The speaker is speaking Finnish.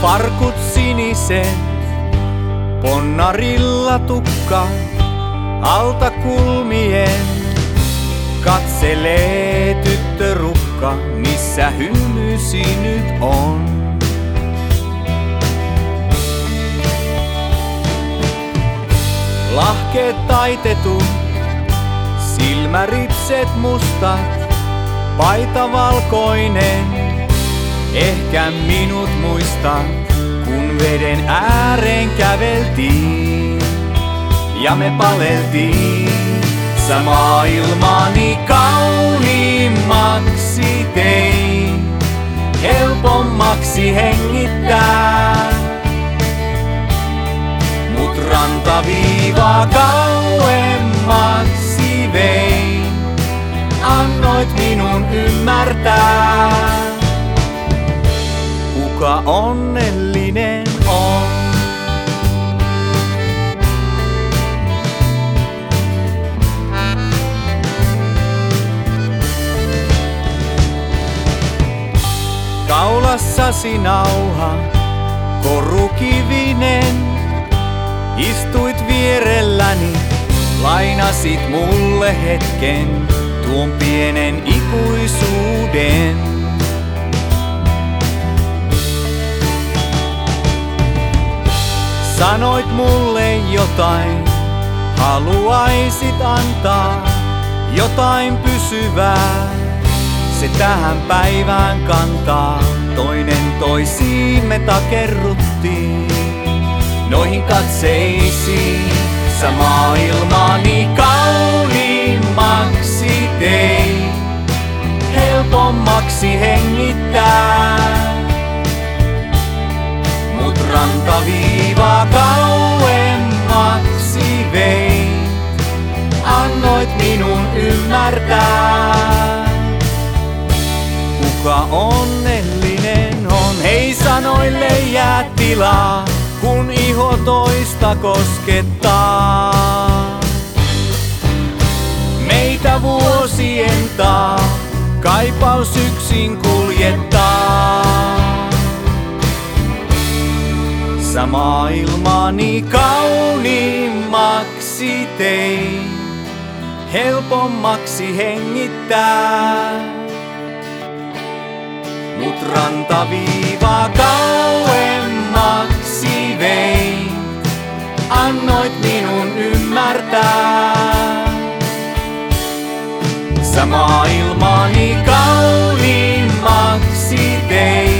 Farkut siniset, ponnarilla tukka, alta kulmien. Katselee tyttörukka, missä hymysi nyt on. Lahkeet taitetut, silmäripset mustat, paita valkoinen. Ehkä minut muistat, kun veden ääreen käveltiin ja me paleltiin. Sä maailmani kauniimmaksi tein, helpommaksi hengittää. Mut rantaviivaa kauemmaksi vein, annoit minun ymmärtää, kuka onnellinen on. Kaulassasi nauha, korukivinen. Istuit vierelläni, lainasit mulle hetken, tuon pienen ikuisuuden. Sanoit mulle jotain, haluaisit antaa jotain pysyvää. Se tähän päivään kantaa, toinen toisiimme takerruttiin. Noihin katseisiin sä maailmani kauniimmaksi tein, helpommaksi hengittää. Mut rantaviivaa kauemmaksi vein, annoit minun ymmärtää, kuka onnellinen on. Hei, sanoille jää tilaa, kun iho toista koskettaa. Meitä vuosien taa, kaipaus yksin kuljettaa. Sä maailmani kauniimmaksi tein, helpommaksi hengittää. Mut rantaviivaa kauemmaksi vein, annoit minun ymmärtää. Sä maailmani kauniimmaksi tein,